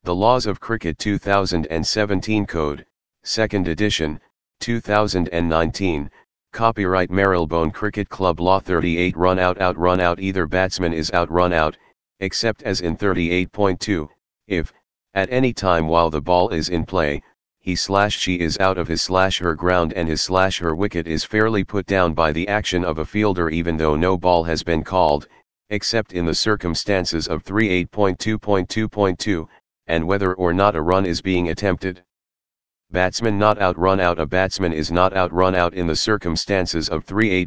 The Laws of Cricket 2017 Code, 2nd edition, 2019, copyright Marylebone Cricket Club Law 38 Run out either batsman is out run out, except as in 38.2, if, at any time while the ball is in play, he/she is out of his/her ground and his/her wicket is fairly put down by the action of a fielder even though no ball has been called, except in the circumstances of 38.2.2.2, and whether or not a run is being attempted. Batsman not out run out. A batsman is not out run out in the circumstances of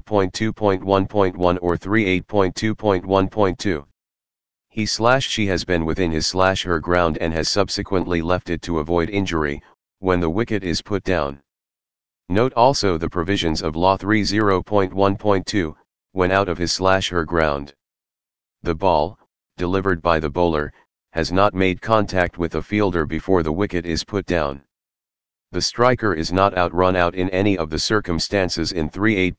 38.2.1.1 or 38.2.1.2. He/she has been within his/her ground and has subsequently left it to avoid injury, when the wicket is put down. Note also the provisions of Law 30.1.2, when out of his/her ground. The ball, delivered by the bowler, has not made contact with the fielder before the wicket is put down. The striker is not out run out in any of the circumstances in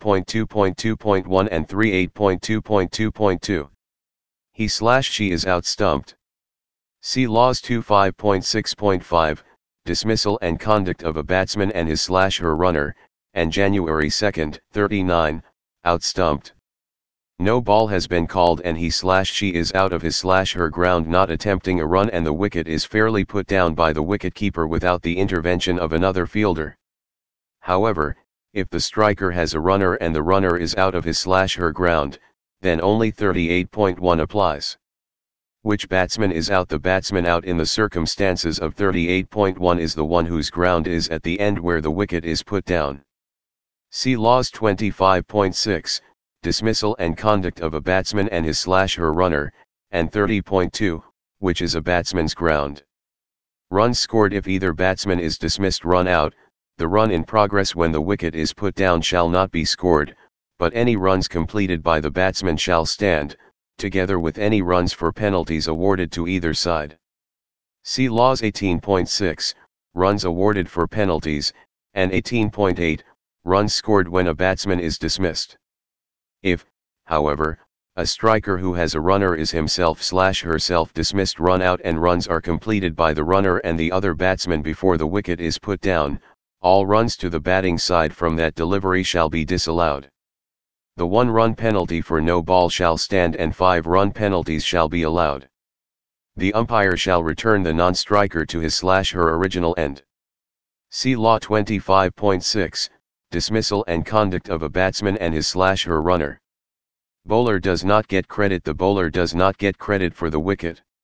38.2.2.1 and 38.2.2.2. He/she is out stumped. See Laws 25.6.5, Dismissal and Conduct of a Batsman and his/her runner, and January 2, 39, out stumped. No ball has been called and he/she is out of his/her ground not attempting a run and the wicket is fairly put down by the wicket-keeper without the intervention of another fielder. However, if the striker has a runner and the runner is out of his/her ground, then only 38.1 applies. Which batsman is out? The batsman out in the circumstances of 38.1 is the one whose ground is at the end where the wicket is put down. See Laws 25.6, Dismissal and Conduct of a Batsman and his/her runner, and 30.2, which is a batsman's ground. Runs scored. If either batsman is dismissed run out, the run in progress when the wicket is put down shall not be scored, but any runs completed by the batsman shall stand, together with any runs for penalties awarded to either side. See Laws 18.6, Runs awarded for penalties, and 18.8, Runs scored when a batsman is dismissed. If, however, a striker who has a runner is himself/herself dismissed run out and runs are completed by the runner and the other batsman before the wicket is put down, all runs to the batting side from that delivery shall be disallowed. The 1-run penalty for no ball shall stand and 5-run penalties shall be allowed. The umpire shall return the non-striker to his/her original end. See Law 25.6, Dismissal and Conduct of a Batsman and his/her runner. Bowler does not get credit. The bowler does not get credit for the wicket.